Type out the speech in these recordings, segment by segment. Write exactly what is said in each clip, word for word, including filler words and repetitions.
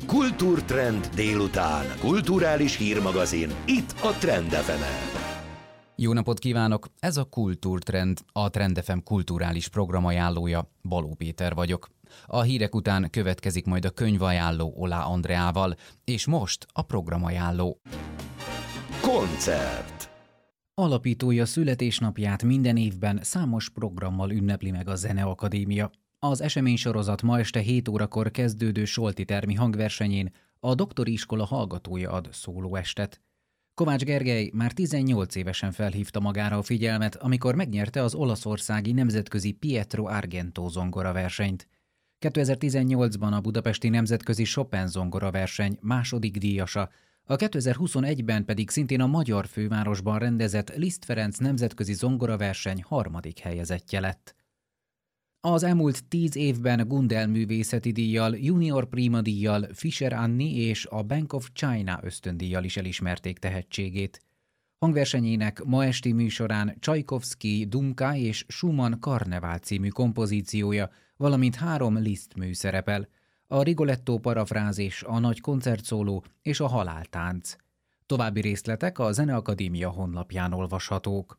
Kultúrtrend délután. Kulturális hírmagazin. Itt a Trend ef emen. Jó napot kívánok! Ez a Kultúrtrend, a Trend ef em kulturális programajánlója. Baló Péter vagyok. A hírek után következik majd a könyvajánló Olá Andreával, és most a programajánló. Koncert. Alapítója születésnapját minden évben számos programmal ünnepli meg a Zeneakadémia. Az eseménysorozat ma este hét órakor kezdődő Solti Termi hangversenyén a doktori iskola hallgatója ad szólóestet. Kovács Gergely már tizennyolc évesen felhívta magára a figyelmet, amikor megnyerte az olaszországi nemzetközi Pietro Argento zongoraversenyt. kétezer-tizennyolcban a budapesti nemzetközi Chopin zongoraverseny második díjasa, a kétezer-huszonegyben pedig szintén a magyar fővárosban rendezett Liszt Ferenc nemzetközi zongoraverseny harmadik helyezettje lett. Az elmúlt tíz évben Gundel művészeti díjjal, Junior Prima díjjal, Fischer Annie és a Bank of China ösztöndíjjal is elismerték tehetségét. Hangversenyének ma esti műsorán Csajkovszky, Dumka és Schumann Karnevál című kompozíciója, valamint három Liszt mű szerepel: a Rigoletto parafrázis, a nagy koncertszóló és a haláltánc. További részletek a Zeneakadémia honlapján olvashatók.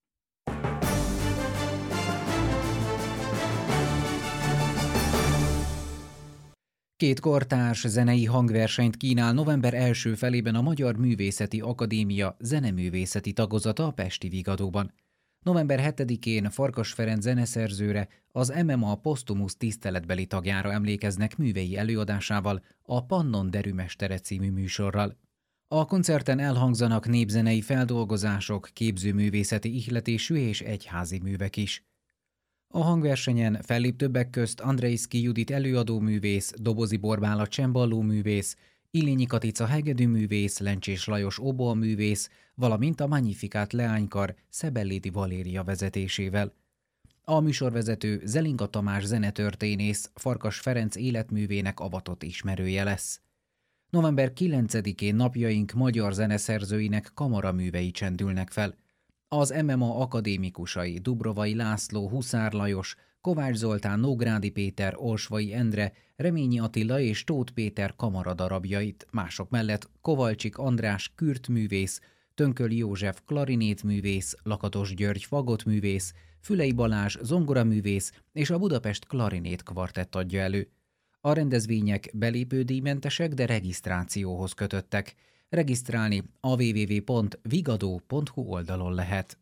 Két kortárs zenei hangversenyt kínál november első felében a Magyar Művészeti Akadémia zeneművészeti tagozata a pesti Vigadóban. november hetedikén Farkas Ferenc zeneszerzőre, az em em á posztumusz tiszteletbeli tagjára emlékeznek művei előadásával, a Pannon Derümestere című műsorral. A koncerten elhangzanak népzenei feldolgozások, képzőművészeti ihletésű és egyházi művek is. A hangversenyen fellép többek közt Andrejszky Judit előadóművész, Dobozi Borbála csembaló művész, Illényi Katica hegedűművész, Lencsés Lajos oboaművész, valamint a Magnificat leánykar Szebellédi Valéria vezetésével. A műsorvezető Zelinka Tamás zenetörténész, Farkas Ferenc életművének avatott ismerője lesz. november kilencedikén napjaink magyar zeneszerzőinek kamaraművei csendülnek fel. Az em em á akadémikusai Dubrovai László, Huszár Lajos, Kovács Zoltán, Nógrádi Péter, Olsvai Endre, Reményi Attila és Tóth Péter kamaradarabjait, mások mellett Kovalcsik András kürtművész, Tönköly József klarinétművész, Lakatos György fagottművész, Fülei Balázs zongoraművész és a Budapest klarinét kvartett adja elő. A rendezvények belépődíjmentesek, de regisztrációhoz kötöttek. Regisztrálni a double-u double-u double-u pont vigadó pont hu oldalon lehet.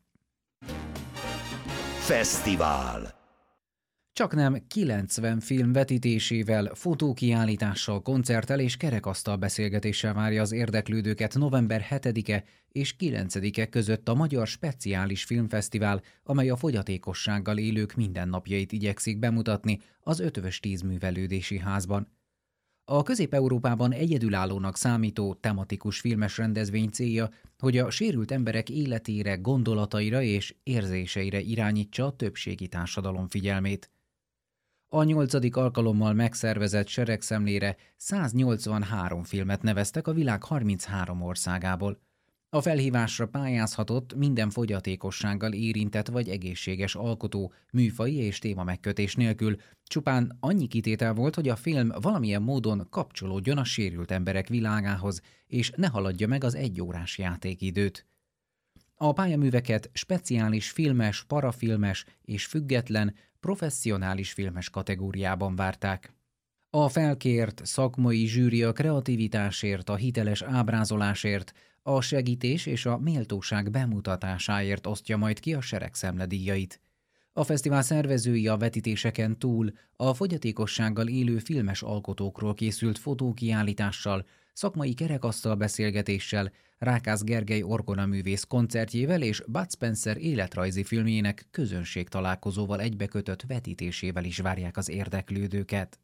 Fesztivál. Csaknem kilencven film vetítésével, fotókiállítással, koncerttel és kerekasztal beszélgetéssel várja az érdeklődőket november hetedike és kilencedike között a Magyar Speciális Filmfesztivál, amely a fogyatékossággal élők mindennapjait igyekszik bemutatni az Ötvös tíz művelődési házban. A Közép-Európában egyedülállónak számító tematikus filmes rendezvény célja, hogy a sérült emberek életére, gondolataira és érzéseire irányítsa a többségi társadalom figyelmét. A nyolcadik alkalommal megszervezett seregszemlére száznyolcvanhárom filmet neveztek a világ harminchárom országából. A felhívásra pályázhatott minden fogyatékossággal érintett vagy egészséges alkotó, műfaji és téma megkötés nélkül, csupán annyi kitétel volt, hogy a film valamilyen módon kapcsolódjon a sérült emberek világához, és ne haladja meg az egyórás játékidőt. A pályaműveket speciális filmes, parafilmes és független, professzionális filmes kategóriában várták. A felkért szakmai zsűri a kreativitásért, a hiteles ábrázolásért, a segítés és a méltóság bemutatásáért osztja majd ki a seregszemle díjait. A fesztivál szervezői a vetítéseken túl a fogyatékossággal élő filmes alkotókról készült fotókiállítással, szakmai kerekasztal beszélgetéssel, Rákász Gergely orgonaművész koncertjével és Bud Spencer életrajzi filmjének közönségtalálkozóval egybekötött vetítésével is várják az érdeklődőket.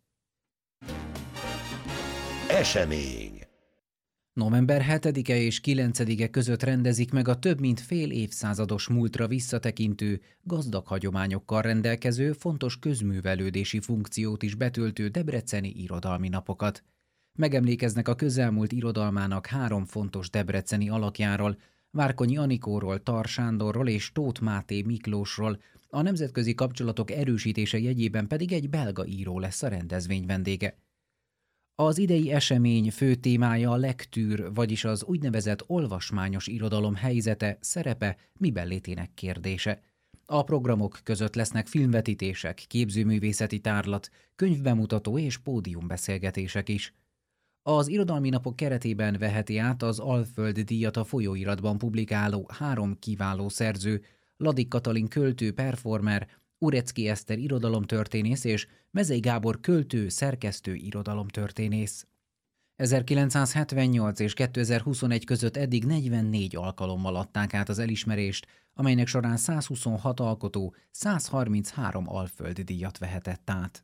Esemény. november hetedike és kilencedike között rendezik meg a több mint fél évszázados múltra visszatekintő, gazdag hagyományokkal rendelkező, fontos közművelődési funkciót is betöltő debreceni irodalmi napokat. Megemlékeznek a közelmúlt irodalmának három fontos debreceni alakjáról, Várkonyi Anikóról, Tar Sándorról és Tóth Máté Miklósról, a nemzetközi kapcsolatok erősítése jegyében pedig egy belga író lesz a rendezvény vendége. Az idei esemény fő témája a lektűr, vagyis az úgynevezett olvasmányos irodalom helyzete, szerepe, miben létének kérdése. A programok között lesznek filmvetítések, képzőművészeti tárlat, könyvbemutató és pódiumbeszélgetések is. Az irodalmi napok keretében veheti át az Alföld díjat a folyóiratban publikáló három kiváló szerző, Ladik Katalin költő, performer, Urecki Eszter irodalomtörténész és Mezei Gábor költő, szerkesztő irodalomtörténész. ezerkilencszázhetvennyolc és kétezer-huszonegy között eddig negyvennégy alkalommal adták át az elismerést, amelynek során százhuszonhat alkotó százharminchárom Alföld díjat vehetett át.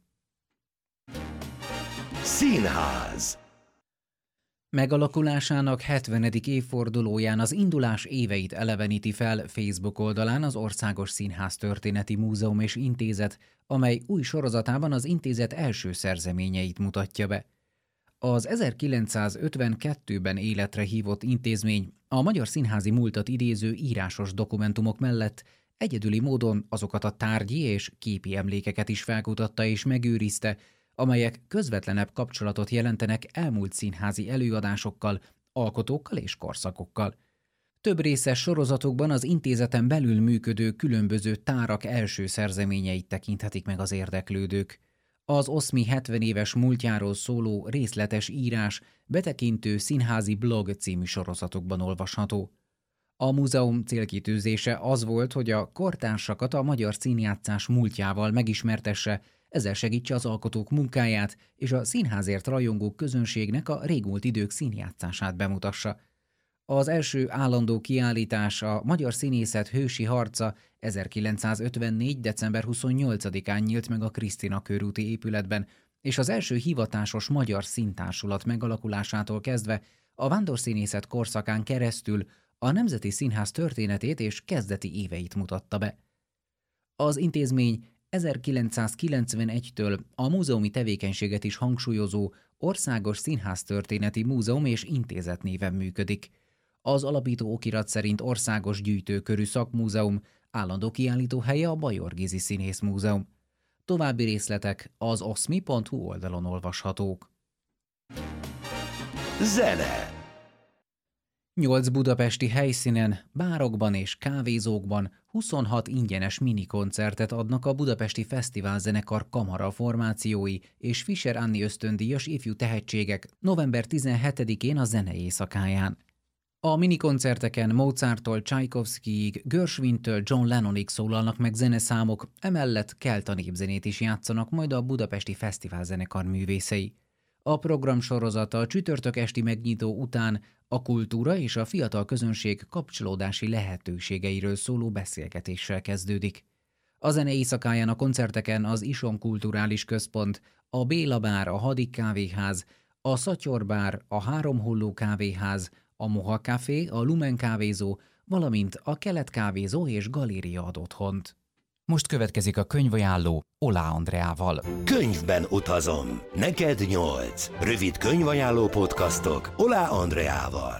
Színház. Megalakulásának hetvenedik évfordulóján az indulás éveit eleveníti fel Facebook oldalán az Országos Színház Történeti Múzeum és Intézet, amely új sorozatában az intézet első szerzeményeit mutatja be. Az ezerkilencszázötvenkettőben életre hívott intézmény a magyar színházi múltat idéző írásos dokumentumok mellett egyedüli módon azokat a tárgyi és képi emlékeket is felkutatta és megőrizte, amelyek közvetlenebb kapcsolatot jelentenek elmúlt színházi előadásokkal, alkotókkal és korszakokkal. Több részes sorozatokban az intézeten belül működő különböző tárak első szerzeményeit tekinthetik meg az érdeklődők. Az oszmi hetven éves múltjáról szóló részletes írás betekintő színházi blog című sorozatokban olvasható. A múzeum célkitűzése az volt, hogy a kortársakat a magyar színjátszás múltjával megismertesse, ezzel segítse az alkotók munkáját és a színházért rajongó közönségnek a régmúlt idők színjátszását bemutassa. Az első állandó kiállítás, a Magyar Színészet hősi harca ezerkilencszázötvennégy. december huszonnyolcadikán nyílt meg a Krisztina körúti épületben, és az első hivatásos magyar színtársulat megalakulásától kezdve a vándorszínészet korszakán keresztül a Nemzeti Színház történetét és kezdeti éveit mutatta be. Az intézmény ezerkilencszázkilencvenegytől a múzeumi tevékenységet is hangsúlyozó Országos Színháztörténeti Múzeum és Intézet néven működik. Az alapító okirat szerint országos gyűjtőkörű szakmúzeum, állandó kiállítóhelye a Bajor Gizi Színészmúzeum. További részletek az oszmi pont hu oldalon olvashatók. Zene. Nyolc budapesti helyszínen, bárokban és kávézókban huszonhat ingyenes minikoncertet adnak a Budapesti Fesztiválzenekar kamara formációi és Fischer Anni ösztöndíjas ifjú tehetségek november tizenhetedikén a Zene éjszakáján. A minikoncerteken Mozarttól Csajkovszkijig, Gershwintől John Lennonig szólalnak meg zeneszámok, emellett kelta népzenét is játszanak majd a Budapesti Fesztiválzenekar művészei. A programsorozat a csütörtök esti megnyitó után a kultúra és a fiatal közönség kapcsolódási lehetőségeiről szóló beszélgetéssel kezdődik. A Zene éjszakáján a koncerteken az Ison Kulturális Központ, a Béla Bár, a Hadik Kávéház, a Szatyor Bár, a Három Holló Kávéház, a Moha Café, a Lumen Kávézó, valamint a Kelet Kávézó és Galéria ad otthont. Most következik a könyvajánló Oláh Andreával. Könyvben utazom. Neked nyolc. Rövid könyvajánló podcastok Oláh Andreával.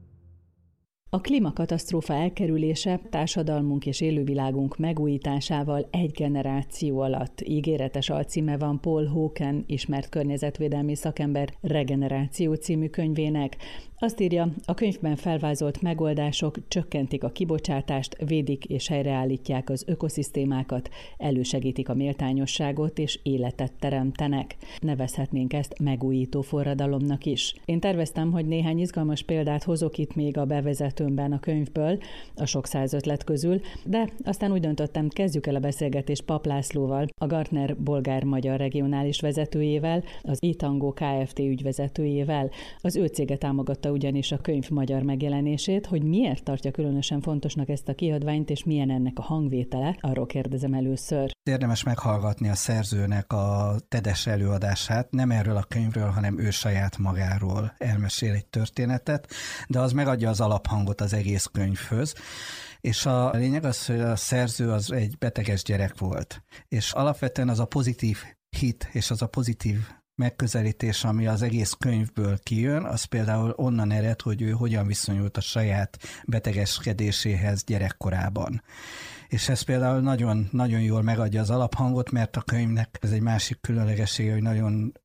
A klímakatasztrófa elkerülése társadalmunk és élővilágunk megújításával egy generáció alatt. Ígéretes alcíme van Paul Hawken, ismert környezetvédelmi szakember Regeneráció című könyvének. Azt írja, a könyvben felvázolt megoldások csökkentik a kibocsátást, védik és helyreállítják az ökoszisztémákat, elősegítik a méltányosságot és életet teremtenek. Nevezhetnénk ezt megújító forradalomnak is. Én terveztem, hogy néhány izgalmas példát hozok itt még a bevezetőmben a könyvből, a sok száz ötlet közül, de aztán úgy döntöttem, kezdjük el a beszélgetést Papp Lászlóval, a Gartner bolgár-magyar regionális vezetőjével, az iTango Kft. Ügyvezetőjével. Az ő cége támogatta ugyanis a könyv magyar megjelenését, hogy miért tartja különösen fontosnak ezt a kiadványt, és milyen ennek a hangvétele, arról kérdezem először. Érdemes meghallgatni a szerzőnek a tedes előadását, nem erről a könyvről, hanem ő saját magáról elmesél egy történetet, de az megadja az alaphangot az egész könyvhöz. És a lényeg az, hogy a szerző az egy beteges gyerek volt, és alapvetően az a pozitív hit és az a pozitív megközelítés, ami az egész könyvből kijön, az például onnan ered, hogy ő hogyan viszonyult a saját betegeskedéséhez gyerekkorában. És ez például nagyon, nagyon jól megadja az alaphangot, mert a könyvnek ez egy másik különlegessége, hogy nagyon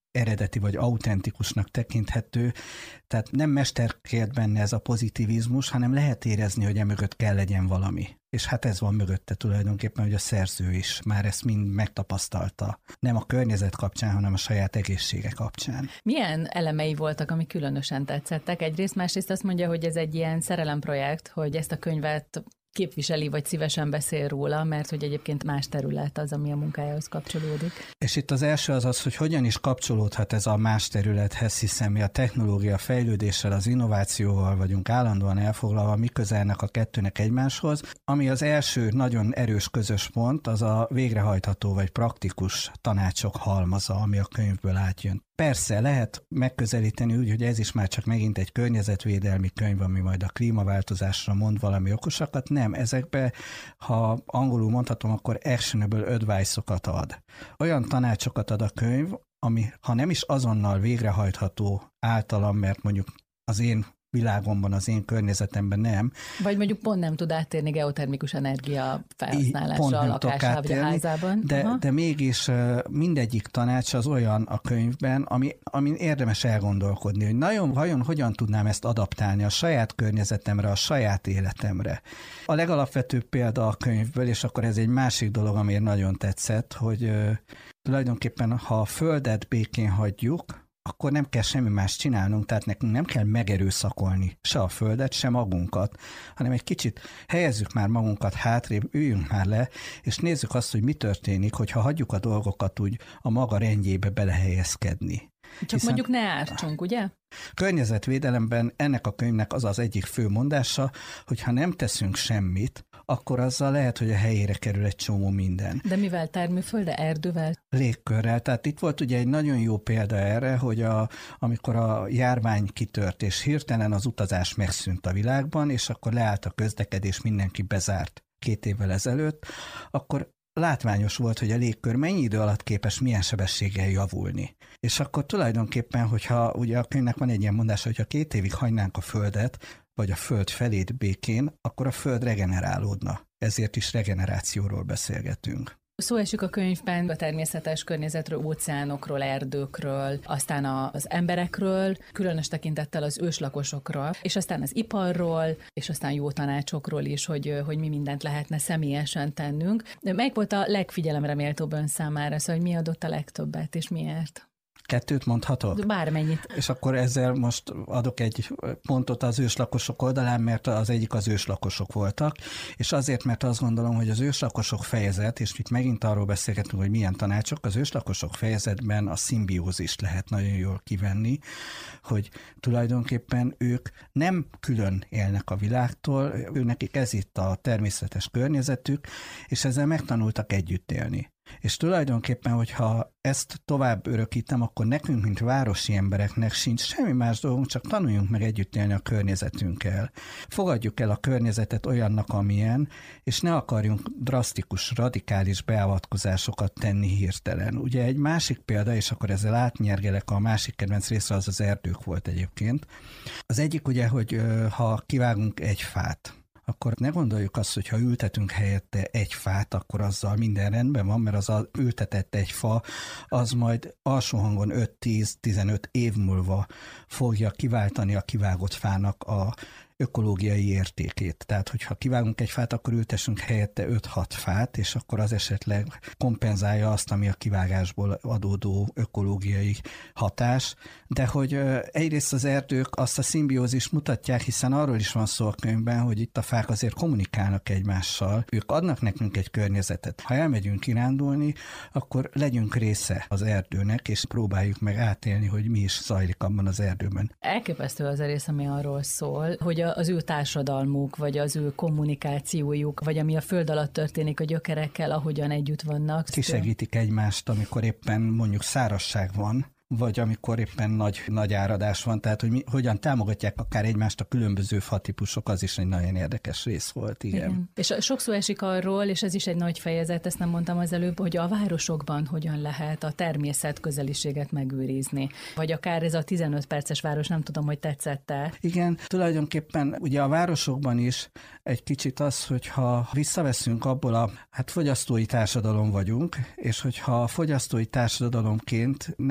eredeti vagy autentikusnak tekinthető, tehát nem mesterkélt benne ez a pozitivizmus, hanem lehet érezni, hogy emögött kell legyen valami. És hát ez van mögötte tulajdonképpen, hogy a szerző is már ezt mind megtapasztalta. Nem a környezet kapcsán, hanem a saját egészsége kapcsán. Milyen elemei voltak, amik különösen tetszettek? Egyrészt, másrészt azt mondja, hogy ez egy ilyen szerelemprojekt, hogy ezt a könyvet képviseli, vagy szívesen beszél róla, mert hogy egyébként más terület az, ami a munkájához kapcsolódik. És itt az első az az, hogy hogyan is kapcsolódhat ez a más területhez, hiszen mi a technológia fejlődéssel, az innovációval vagyunk állandóan elfoglalva, mi közelnek a kettőnek egymáshoz. Ami az első nagyon erős közös pont, az a végrehajtható vagy praktikus tanácsok halmaza, ami a könyvből átjön. Persze lehet megközelíteni úgy, hogy ez is már csak megint egy környezetvédelmi könyv, ami majd a klímaváltozásra mond valami okosakat. Nem, ezekbe, ha angolul mondhatom, akkor actionable advice-okat ad. Olyan tanácsokat ad a könyv, ami ha nem is azonnal végrehajtható általam, mert mondjuk az én világomban, az én környezetemben nem. Vagy mondjuk pont nem tud áttérni geotermikus energia felhasználásra a lakásában, vagy a házában. De, de mégis mindegyik tanács az olyan a könyvben, ami, amin érdemes elgondolkodni, hogy nagyon vajon hogyan tudnám ezt adaptálni a saját környezetemre, a saját életemre. A legalapvetőbb példa a könyvből, és akkor ez egy másik dolog, amiért nagyon tetszett, hogy uh, tulajdonképpen ha a földet békén hagyjuk, akkor nem kell semmi más csinálnunk, tehát nekünk nem kell megerőszakolni se a földet, se magunkat, hanem egy kicsit helyezzük már magunkat hátrébb, üljünk már le, és nézzük azt, hogy mi történik, hogyha hagyjuk a dolgokat úgy a maga rendjébe belehelyezkedni. Csak Hiszen mondjuk ne ártsunk, ugye? Környezetvédelemben ennek a könyvnek az az egyik fő mondása, hogy ha nem teszünk semmit, akkor azzal lehet, hogy a helyére kerül egy csomó minden. De mivel termőfölde, erdővel? Légkörrel. Tehát itt volt ugye egy nagyon jó példa erre, hogy a, amikor a járvány kitört, és hirtelen az utazás megszűnt a világban, és akkor leállt a közlekedés, mindenki bezárt két évvel ezelőtt, akkor látványos volt, hogy a légkör mennyi idő alatt képes milyen sebességgel javulni. És akkor tulajdonképpen, hogyha ugye a könyvnek van egy ilyen mondása, hogy ha két évig hagynánk a földet, vagy a föld felét békén, akkor a föld regenerálódna. Ezért is regenerációról beszélgetünk. Szó esik a könyvben a természetes környezetről, óceánokról, erdőkről, aztán az emberekről, különös tekintettel az őslakosokról, és aztán az iparról, és aztán jó tanácsokról is, hogy, hogy mi mindent lehetne személyesen tennünk. Melyik volt a legfigyelemre méltóbb ön számára, szóval hogy mi adott a legtöbbet, és miért? Kettőt mondhatok? Bármennyit. És akkor ezzel most adok egy pontot az őslakosok oldalán, mert az egyik az őslakosok voltak, és azért, mert azt gondolom, hogy az őslakosok fejezet, és itt megint arról beszélgetünk, hogy milyen tanácsok, az őslakosok fejezetben a szimbiózist lehet nagyon jól kivenni, hogy tulajdonképpen ők nem külön élnek a világtól, ő nekik ez itt a természetes környezetük, és ezzel megtanultak együtt élni. És tulajdonképpen, hogyha ezt tovább örökítem, akkor nekünk, mint városi embereknek sincs semmi más dolgunk, csak tanuljunk meg együtt élni a környezetünkkel. Fogadjuk el a környezetet olyannak, amilyen, és ne akarjunk drasztikus, radikális beavatkozásokat tenni hirtelen. Ugye egy másik példa, és akkor ezzel átnyergelek, a másik kedvenc része az az erdők volt egyébként. Az egyik ugye, hogy ha kivágunk egy fát, akkor ne gondoljuk azt, hogy ha ültetünk helyette egy fát, akkor azzal minden rendben van, mert az a ültetett egy fa, az majd alsó hangon öt-tíz-tizenöt év múlva fogja kiváltani a kivágott fának a ökológiai értékét. Tehát, hogyha kivágunk egy fát, akkor ültessünk helyette öt-hat fát, és akkor az esetleg kompenzálja azt, ami a kivágásból adódó ökológiai hatás. De hogy egyrészt az erdők azt a szimbiózist mutatják, hiszen arról is van szó a könyvben, hogy itt a fák azért kommunikálnak egymással. Ők adnak nekünk egy környezetet. Ha elmegyünk kirándulni, akkor legyünk része az erdőnek, és próbáljuk meg átélni, hogy mi is zajlik abban az erdőben. Elképesztő az a rész, ami arról szól, hogy az ő társadalmuk, vagy az ő kommunikációjuk, vagy ami a föld alatt történik a gyökerekkel, ahogyan együtt vannak. Kisegítik egymást, amikor éppen mondjuk szárazság van, vagy amikor éppen nagy, nagy áradás van, tehát hogy mi, hogyan támogatják akár egymást a különböző fatípusok, az is egy nagyon érdekes rész volt, igen. igen. És sok szó esik arról, és ez is egy nagy fejezet, ezt nem mondtam az előbb, hogy a városokban hogyan lehet a természet közeliséget megőrizni. Vagy akár ez a tizenöt perces város, nem tudom, hogy tetszett-e. Igen, tulajdonképpen ugye a városokban is egy kicsit az, hogyha visszaveszünk abból a, hát fogyasztói társadalom vagyunk, és hogyha fogyasztói társadalomként nem csak arra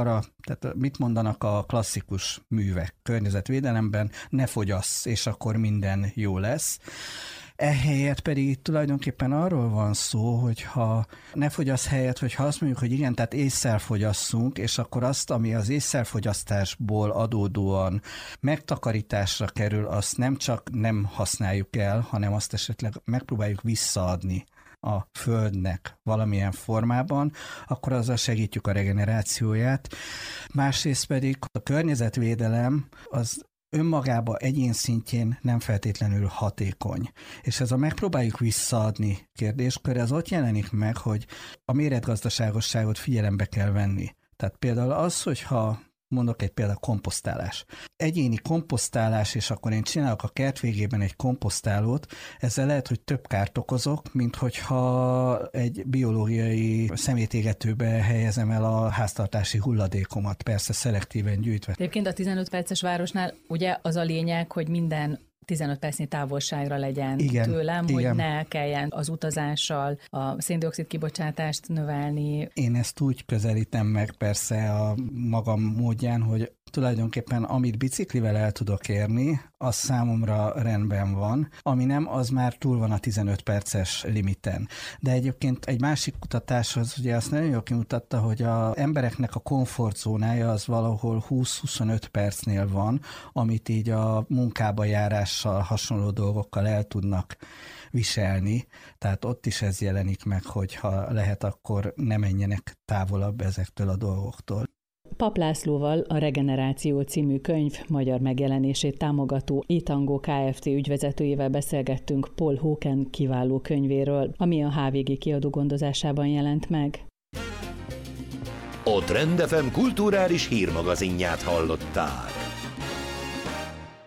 arra, tehát mit mondanak a klasszikus művek környezetvédelemben, ne fogyasz, és akkor minden jó lesz. Ehelyett pedig tulajdonképpen arról van szó, hogy ha ne fogyasz helyett, hogyha azt mondjuk, hogy igen, tehát ésszel fogyasszunk, és akkor azt, ami az ésszelfogyasztásból adódóan megtakarításra kerül, azt nem csak nem használjuk el, hanem azt esetleg megpróbáljuk visszaadni a Földnek valamilyen formában, akkor azzal segítjük a regenerációját. Másrészt pedig a környezetvédelem az önmagában egyén szintjén nem feltétlenül hatékony. És ez a megpróbáljuk visszaadni kérdéskör, ez ott jelenik meg, hogy a méretgazdaságosságot figyelembe kell venni. Tehát például az, hogyha mondok egy például komposztálás. Egyéni komposztálás, és akkor én csinálok a kert végében egy komposztálót, ezzel lehet, hogy több kárt okozok, mint hogyha egy biológiai szemétégetőbe helyezem el a háztartási hulladékomat, persze szelektíven gyűjtve. Egyébként a tizenöt perces városnál ugye az a lényeg, hogy minden tizenöt percnyi távolságra legyen igen, tőlem, igen. hogy ne kelljen az utazással a széndioxid kibocsátást növelni. Én ezt úgy közelítem meg persze a magam módján, hogy tulajdonképpen amit biciklivel el tudok érni, az számomra rendben van, ami nem, az már túl van a tizenöt perces limiten. De egyébként egy másik kutatás az ugye azt nagyon jól kimutatta, hogy az embereknek a komfortzónája az valahol húsz-huszonöt percnél van, amit így a munkába járással, hasonló dolgokkal el tudnak viselni. Tehát ott is ez jelenik meg, hogy ha lehet, akkor ne menjenek távolabb ezektől a dolgoktól. Papp Lászlóval, a Regeneráció című könyv magyar megjelenését támogató Itango Kft. Ügyvezetőjével beszélgettünk Paul Hawken kiváló könyvéről, ami a há vé gé kiadó gondozásában jelent meg. A Trend ef em kulturális hírmagazinját hallották.